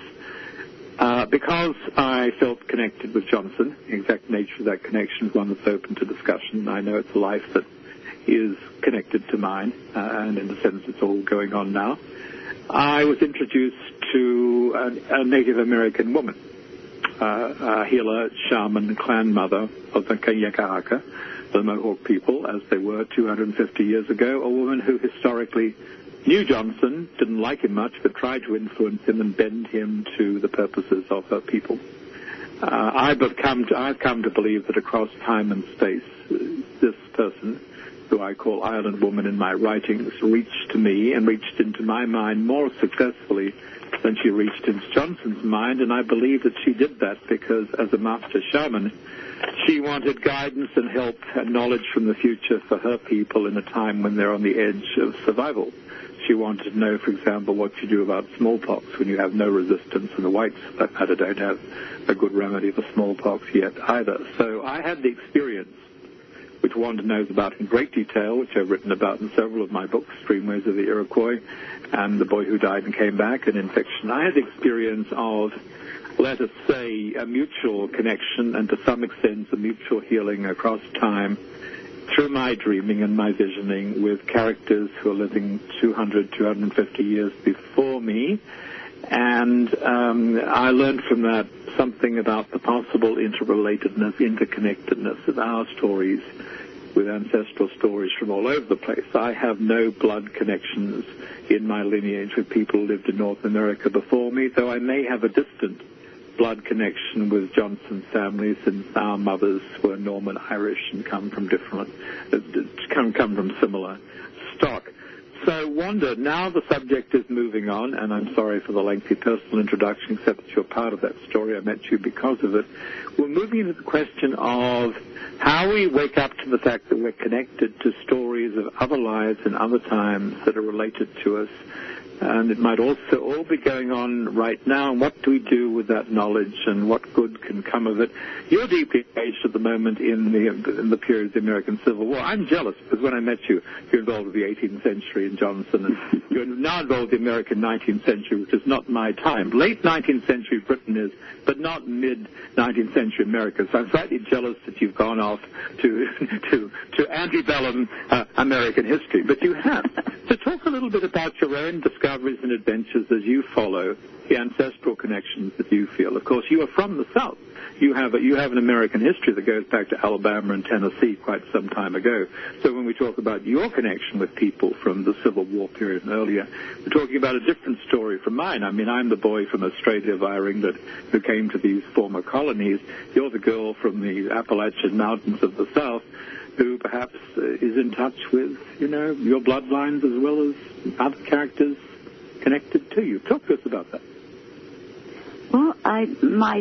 uh, because I felt connected with Johnson, the exact nature of that connection is one that's open to discussion. I know it's a life that is connected to mine, uh, and in a sense it's all going on now. I was introduced to a, a Native American woman, uh, a healer, shaman, clan mother of the Kayakahaka, the Mohawk people, as they were two hundred fifty years ago, a woman who historically knew Johnson, didn't like him much, but tried to influence him and bend him to the purposes of her people. Uh, I've come to, I've come to believe that across time and space, this person, who I call Island Woman in my writings, reached to me and reached into my mind more successfully than she reached into Johnson's mind, and I believe that she did that because, as a master shaman, she wanted guidance and help and knowledge from the future for her people in a time when they're on the edge of survival. She wanted to know, for example, what you do about smallpox when you have no resistance, and the whites, for that matter, don't have a good remedy for smallpox yet either. So I had the experience, which Wanda knows about in great detail, which I've written about in several of my books, Streamways of the Iroquois and The Boy Who Died and Came Back, and In Fiction. I had the experience of, let us say, a mutual connection and to some extent a mutual healing across time through my dreaming and my visioning with characters who are living two hundred, two hundred fifty years before me. And um, I learned from that something about the possible interrelatedness, interconnectedness of our stories with ancestral stories from all over the place. I have no blood connections in my lineage with people who lived in North America before me, though I may have a distant blood connection with Johnson family, since our mothers were Norman Irish and come from different, uh, come come from similar stock. So, Wanda, now the subject is moving on, and I'm sorry for the lengthy personal introduction, except that you're part of that story. I met you because of it. We're moving into the question of how we wake up to the fact that we're connected to stories of other lives and other times that are related to us. And it might also all be going on right now. And what do we do with that knowledge, and what good can come of it? You're deeply engaged at the moment in the in the period of the American Civil War. I'm jealous because when I met you, you're involved with the eighteenth century in Johnson, and you're now involved with the American nineteenth century, which is not my time. Late nineteenth century Britain is, but not mid-nineteenth century America. So I'm slightly jealous that you've gone off to to to antebellum uh, American history. But you have. So talk a little bit about your own discoveries and adventures as you follow the ancestral connections that you feel. Of course, you are from the South. You have a, you have an American history that goes back to Alabama and Tennessee quite some time ago. So when we talk about your connection with people from the Civil War period and earlier, we're talking about a different story from mine. I mean, I'm the boy from Australia via England who came to these former colonies. You're the girl from the Appalachian Mountains of the South who perhaps uh, is in touch with, you know, your bloodlines as well as other characters connected to you. Talk to us about that. Well, I my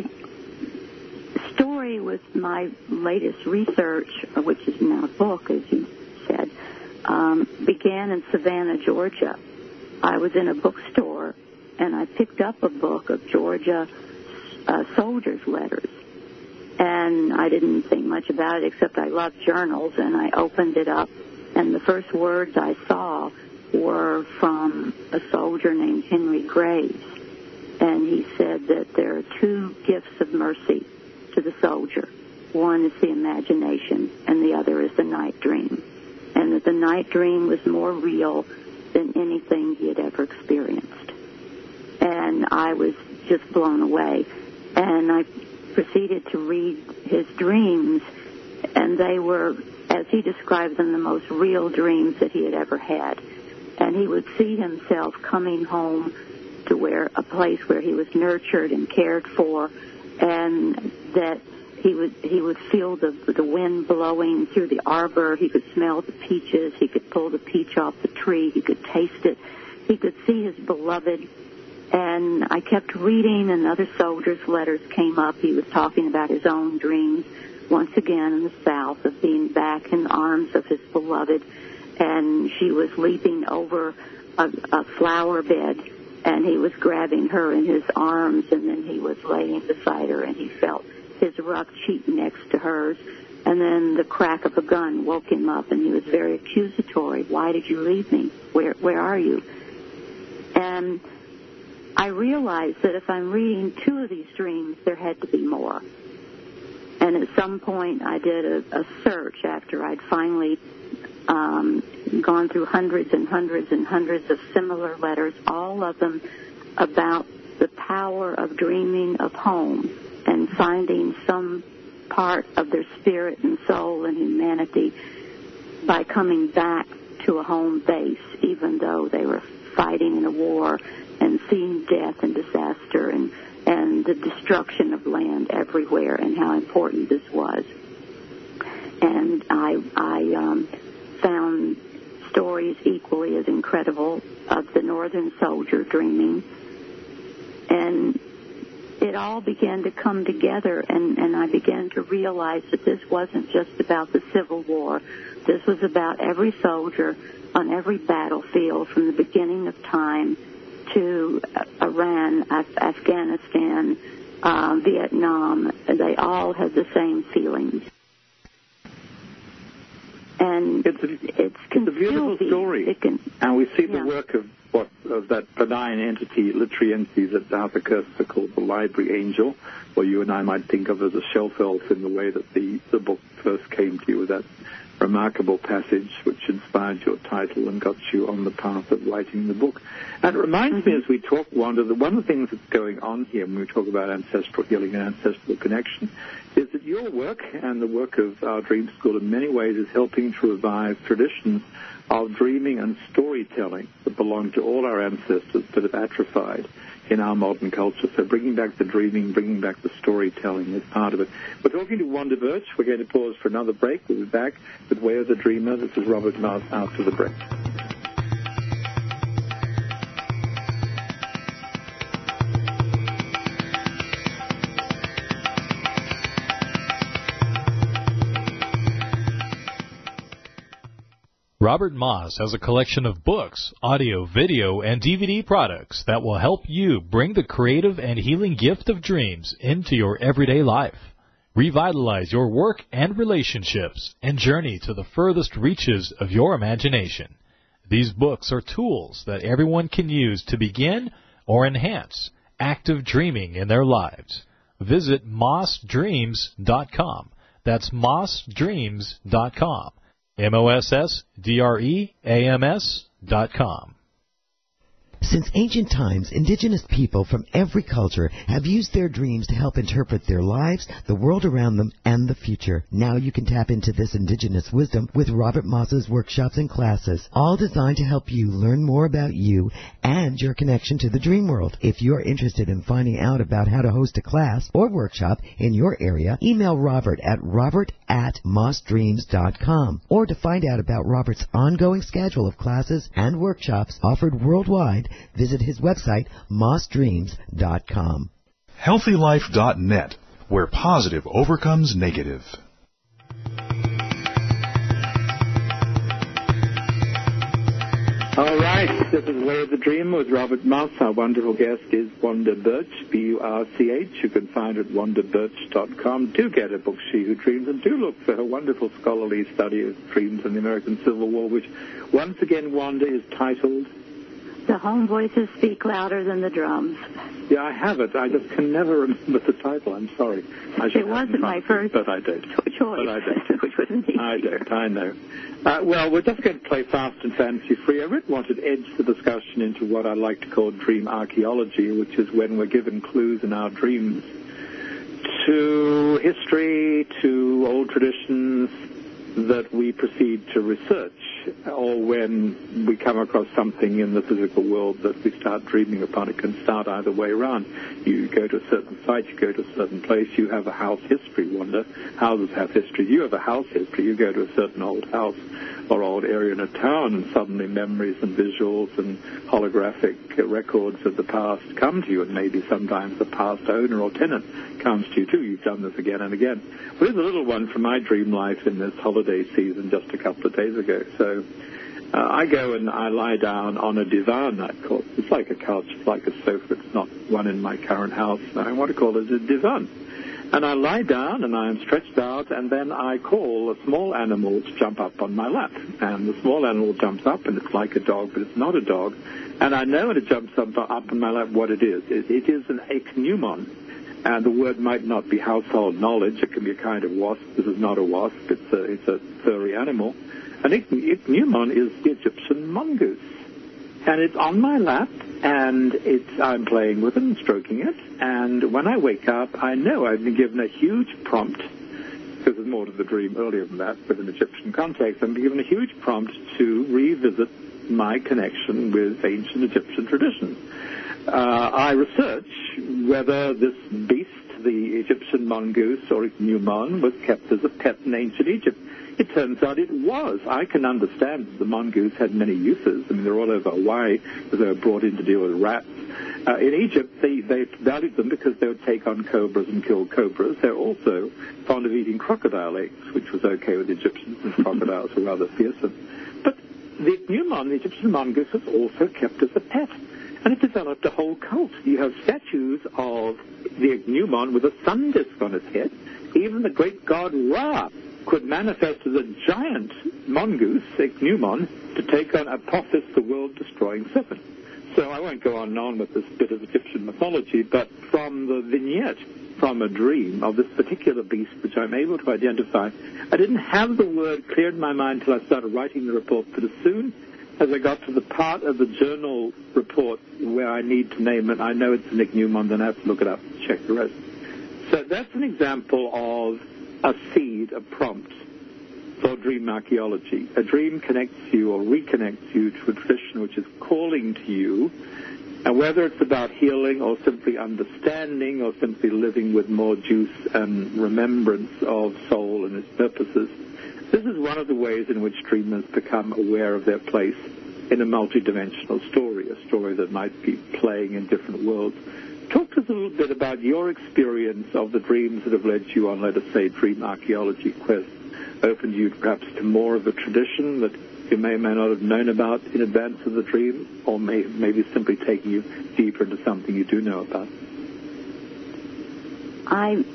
story with my latest research, which is now a book, as you said, um, began in Savannah, Georgia. I was in a bookstore, and I picked up a book of Georgia uh, soldiers' letters. And I didn't think much about it, except I love journals, and I opened it up, and the first words I saw were from a soldier named Henry Graves. And he said that there are two gifts of mercy to the soldier. One is the imagination, and the other is the night dream. And that the night dream was more real than anything he had ever experienced. And I was just blown away. And I proceeded to read his dreams, and they were, as he described them, the most real dreams that he had ever had. And he would see himself coming home to where a place where he was nurtured and cared for, and that he would he would feel the the wind blowing through the arbor. He could smell the peaches. He could pull the peach off the tree. He could taste it. He could see his beloved. And I kept reading, and other soldiers' letters came up. He was talking about his own dreams, once again in the South, of being back in the arms of his beloved. And she was leaping over a, a flower bed, and he was grabbing her in his arms, and then he was laying beside her, and he felt his rough cheek next to hers. And then the crack of a gun woke him up, and he was very accusatory. Why did you leave me? Where, where are you? And I realized that if I'm reading two of these dreams, there had to be more. And at some point, I did a, a search after I'd finally um, gone through hundreds and hundreds and hundreds of similar letters, all of them about the power of dreaming of home and finding some part of their spirit and soul and humanity by coming back to a home base, even though they were fighting in a war and seeing death and disaster and, and the destruction of land everywhere, and how important this was. And I, I um, found stories equally as incredible of the Northern soldier dreaming. And it all began to come together, and, and I began to realize that this wasn't just about the Civil War. This was about every soldier on every battlefield from the beginning of time to Iran, Af- Afghanistan, uh, Vietnam. They all had the same feelings. And it's a, it's it's a beautiful be, story. It can, and we see the yeah. work of what of that benign entity, literary entity that Arthur Koestler called the library angel, or you and I might think of as a shelf elf in the way that the, the book first came to you, with that remarkable passage which inspired your title and got you on the path of writing the book. And it reminds mm-hmm. me as we talk, Wanda, that one of the things that's going on here when we talk about ancestral healing and ancestral connection is that your work and the work of our Dream School in many ways is helping to revive traditions of dreaming and storytelling that belong to all our ancestors but have atrophied. in our modern culture. So bringing back the dreaming, bringing back the storytelling is part of it. We're talking to Wanda Birch. We're going to pause for another break. We'll be back with Way of the Dreamer. This is Robert Moss after the break. Robert Moss has a collection of books, audio, video, and D V D products that will help you bring the creative and healing gift of dreams into your everyday life. Revitalize your work and relationships and journey to the furthest reaches of your imagination. These books are tools that everyone can use to begin or enhance active dreaming in their lives. Visit moss dreams dot com. That's moss dreams dot com. M O S S D R E A M S dot com. Since ancient times, indigenous people from every culture have used their dreams to help interpret their lives, the world around them, and the future. Now you can tap into this indigenous wisdom with Robert Moss's workshops and classes, all designed to help you learn more about you and your connection to the dream world. If you're interested in finding out about how to host a class or workshop in your area, email Robert at robert at moss dreams dot com. Or to find out about Robert's ongoing schedule of classes and workshops offered worldwide, visit his website, moss dreams dot com. healthy life dot net, where positive overcomes negative. All right, this is Way of the Dreamer with Robert Moss. Our wonderful guest is Wanda Birch, B U R C H. You can find her at wanda birch dot com. Do get her book, She Who Dreams, and do look for her wonderful scholarly study of dreams in the American Civil War, which, once again, Wanda, is titled The Home Voices Speak Louder Than the Drums. Yeah, I have it. I just can never remember the title. I'm sorry. I it wasn't my first but I don't. choice. But I don't. Which was me. I don't. I know. Uh, well, we're just going to play fast and fancy-free. I really wanted to edge the discussion into what I like to call dream archaeology, which is when we're given clues in our dreams to history, to old traditions that we proceed to research, or when we come across something in the physical world that we start dreaming upon. It can start either way around. You go to a certain site, you go to a certain place, you have a house history, Wanda. Houses have history. You have a house history. You go to a certain old house or old area in a town, and suddenly memories and visuals and holographic records of the past come to you, and maybe sometimes the past owner or tenant comes to you too. You've done this again and again. Well, here's a little one from my dream life in this holiday season just a couple of days ago. So uh, I go and I lie down on a divan, I call it. It's like a couch, it's like a sofa. It's not one in my current house. I want to call it a divan. And I lie down and I am stretched out, and then I call a small animal to jump up on my lap. And the small animal jumps up, and it's like a dog, but it's not a dog. And I know when it jumps up, up on my lap what it is. It, it is an ichneumon. And the word might not be household knowledge. It can be a kind of wasp. This is not a wasp. It's a, it's a furry animal. An ichneumon is the Egyptian mongoose. And it's on my lap, and it's, I'm playing with it and stroking it. And when I wake up, I know I've been given a huge prompt, because there's more to the dream earlier than that, with an Egyptian context. I've been given a huge prompt to revisit my connection with ancient Egyptian traditions. Uh, I research whether this beast, the Egyptian mongoose or ichneumon, was kept as a pet in ancient Egypt. It turns out it was. I can understand that the mongoose had many uses. I mean, they're all over Hawaii because they were brought in to deal with rats. Uh, in Egypt, they, they valued them because they would take on cobras and kill cobras. They're also fond of eating crocodile eggs, which was okay with the Egyptians, and crocodiles were rather fearsome. But the ichneumon, the Egyptian mongoose, was also kept as a pet. And it developed a whole cult. You have statues of the ichneumon with a sun disk on its head. Even the great god Ra could manifest as a giant mongoose, ichneumon, to take on Apophis, the world-destroying serpent. So I won't go on and on with this bit of Egyptian mythology, but from the vignette, from a dream of this particular beast, which I'm able to identify, I didn't have the word clear in my mind until I started writing the report, but as soon as I got to the part of the journal report where I need to name it, I know it's an ichneumon, then I have to look it up and check the rest. So that's an example of a seed, a prompt for dream archaeology. A dream connects you or reconnects you to a tradition which is calling to you And whether it's about healing or simply understanding or simply living with more juice and remembrance of soul and its purposes, this is one of the ways in which dreamers become aware of their place in a multidimensional story, a story that might be playing in different worlds. Talk to us a little bit about your experience of the dreams that have led you on, let us say, dream archaeology quests, opened you perhaps to more of a tradition that you may or may not have known about in advance of the dream, or may, maybe simply taking you deeper into something you do know about. I,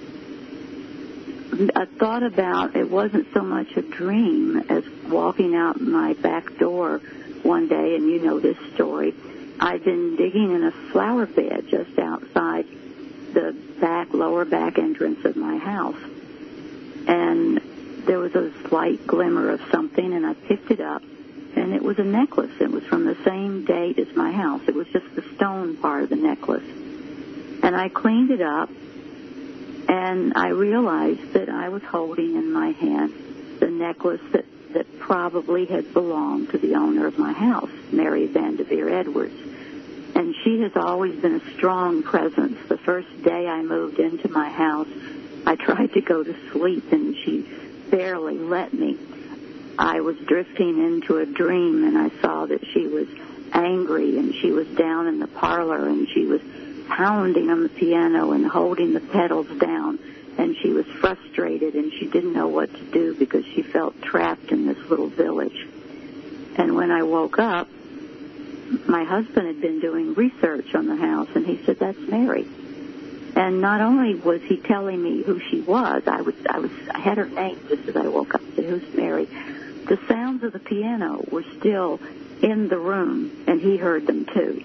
I thought about, it wasn't so much a dream as walking out my back door one day, and you know this story. I'd been digging in a flower bed just outside the back, lower back entrance of my house. And there was a slight glimmer of something, and I picked it up, and it was a necklace. It was from the same date as my house. It was just the stone part of the necklace. And I cleaned it up, and I realized that I was holding in my hand the necklace that, that probably had belonged to the owner of my house, Mary Vanderveer Edwards. And she has always been a strong presence. The first day I moved into my house, I tried to go to sleep, and she barely let me. I was drifting into a dream, and I saw that she was angry, and she was down in the parlor, and she was pounding on the piano and holding the pedals down, and she was frustrated, and she didn't know what to do because she felt trapped in this little village. And when I woke up, my husband had been doing research on the house, and he said, "That's Mary." And not only was he telling me who she was, I was, I was, I had her name just as I woke up. I said, "Who's Mary?" The sounds of the piano were still in the room, and he heard them too.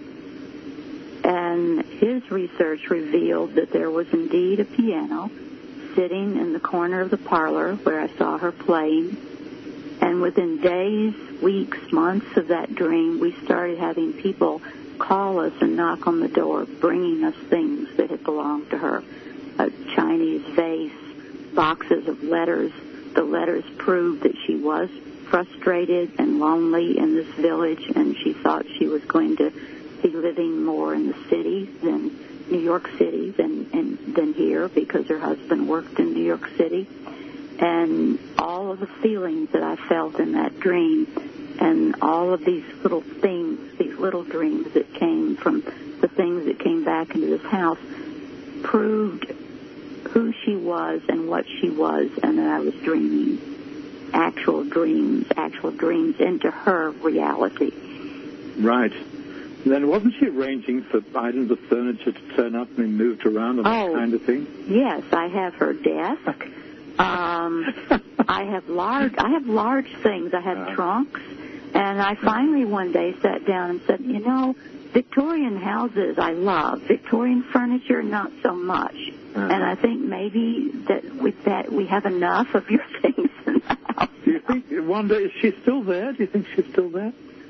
And his research revealed that there was indeed a piano sitting in the corner of the parlor where I saw her playing. And within days, weeks, months of that dream, we started having people call us and knock on the door, bringing us things that had belonged to her. A Chinese vase, boxes of letters. The letters proved that she was frustrated and lonely in this village, and she thought she was going to be living more in the city than New York City than, and, than here, because her husband worked in New York City. And all of the feelings that I felt in that dream, and all of these little things, these little dreams that came from the things that came back into this house, proved who she was and what she was, and that I was dreaming actual dreams, actual dreams into her reality. Right. And then wasn't she arranging for items of furniture to turn up and be moved around and oh, that kind of thing? Yes, I have her desk. Um, I have large. I have large things. I have uh, trunks, and I finally one day sat down and said, you know, Victorian houses I love. Victorian furniture, not so much. Uh, and I think maybe that with that we have enough of your things in the house. Do you think one day is she still there? Do you think she's still there?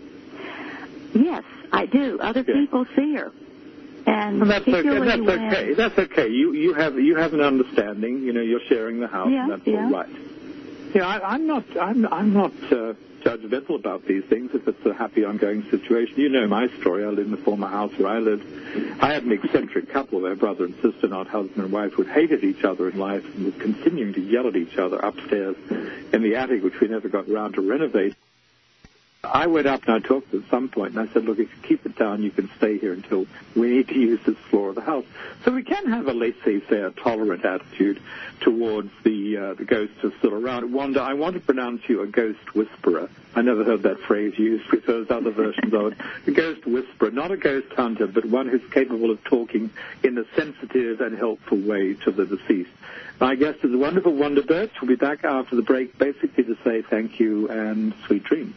Yes, I do. Other yeah. people see her. And well, that's okay. That's when, okay. That's okay. You you have you have an understanding. You know, you're sharing the house. Yeah, and that's yeah. all right. Yeah, I, I'm not. I'm I'm not uh, judgmental about these things. If it's a happy, ongoing situation, you know my story. I lived in the former house where I lived. I had an eccentric couple, their brother and sister, not husband and wife, who hated each other in life and were continuing to yell at each other upstairs in the attic, which we never got around to renovate. I went up and I talked to them at some point, and I said, look, if you keep it down, you can stay here until we need to use this floor of the house. So we can have a laissez-faire, tolerant attitude towards the uh, the ghosts who are still around. Wanda, I want to pronounce you a ghost whisperer. I never heard that phrase used. We've heard other versions of it. A ghost whisperer, not a ghost hunter, but one who's capable of talking in a sensitive and helpful way to the deceased. My guest is the wonderful Wanda Birch. We'll be back after the break, basically to say thank you and sweet dreams.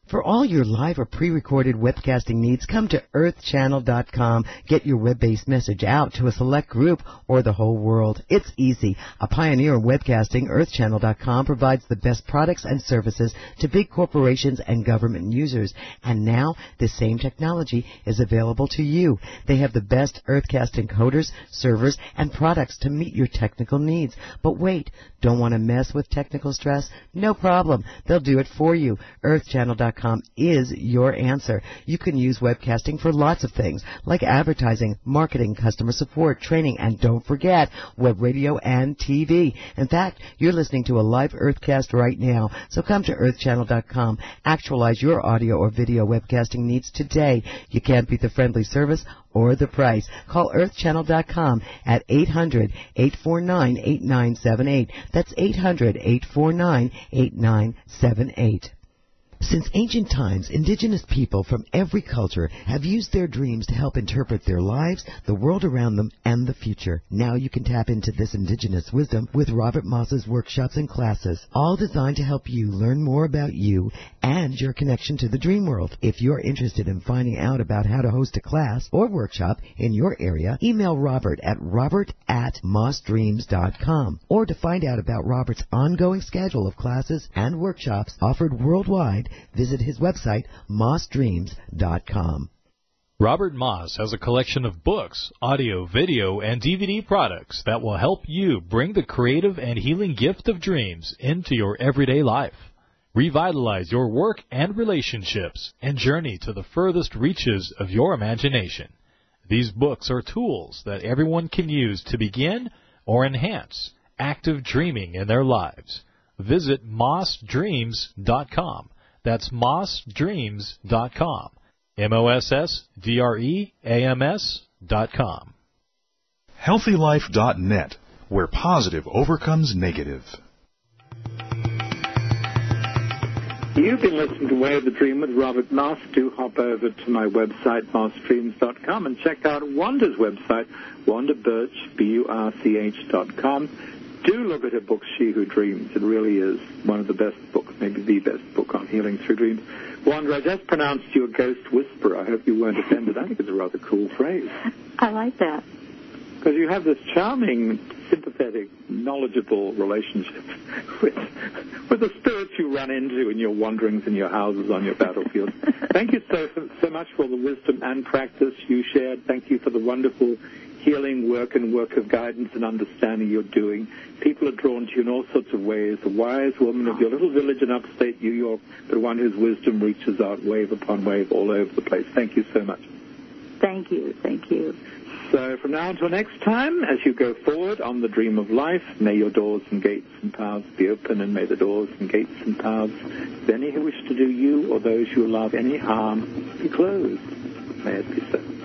For all your live or pre-recorded webcasting needs, come to earth channel dot com. Get your web-based message out to a select group or the whole world. It's easy. A pioneer in webcasting, earth channel dot com provides the best products and services to big corporations and government users. And now, this same technology is available to you. They have the best Earthcast encoders, servers, and products to meet your technical needs. But wait, don't want to mess with technical stress? No problem. They'll do it for you. earth channel dot com is your answer. You can use webcasting for lots of things, like advertising, marketing, customer support, training, and don't forget, web radio and T V. In fact, you're listening to a live Earthcast right now, so come to earth channel dot com. Actualize your audio or video webcasting needs today. You can't beat the friendly service or the price. Call earth channel dot com at eight hundred, eight four nine, eight nine seven eight. That's eight hundred, eight four nine, eight nine seven eight. Since ancient times, indigenous people from every culture have used their dreams to help interpret their lives, the world around them, and the future. Now you can tap into this indigenous wisdom with Robert Moss's workshops and classes, all designed to help you learn more about you and your connection to the dream world. If you're interested in finding out about how to host a class or workshop in your area, email Robert at robert at moss dreams dot com. Or to find out about Robert's ongoing schedule of classes and workshops offered worldwide, visit his website, moss dreams dot com. Robert Moss has a collection of books, audio, video, and D V D products that will help you bring the creative and healing gift of dreams into your everyday life. Revitalize your work and relationships and journey to the furthest reaches of your imagination. These books are tools that everyone can use to begin or enhance active dreaming in their lives. Visit moss dreams dot com. That's moss dreams dot com. M O S S D R E A M S dot com. healthy life dot net, where positive overcomes negative. You've been listening to Way of the Dream with Robert Moss. Do hop over to my website, moss dreams dot com, and check out Wanda's website, Wanda Birch, B U R C H dot com. Do look at her book, She Who Dreams. It really is one of the best books, maybe the best book on healing through dreams. Wanda, I just pronounced you a ghost whisperer. I hope you weren't offended. I think it's a rather cool phrase. I like that. Because you have this charming, sympathetic, knowledgeable relationship with, with the spirits you run into in your wanderings in your houses on your battlefield. Thank you so, so much for the wisdom and practice you shared. Thank you for the wonderful healing work and work of guidance and understanding you're doing. People are drawn to you in all sorts of ways. The wise woman of your little village in upstate New York, the one whose wisdom reaches out wave upon wave all over the place. Thank you so much. Thank you. Thank you. So from now until next time, as you go forward on the dream of life, may your doors and gates and paths be open, and may the doors and gates and paths of any who wish to do you or those you love any harm be closed. May it be so.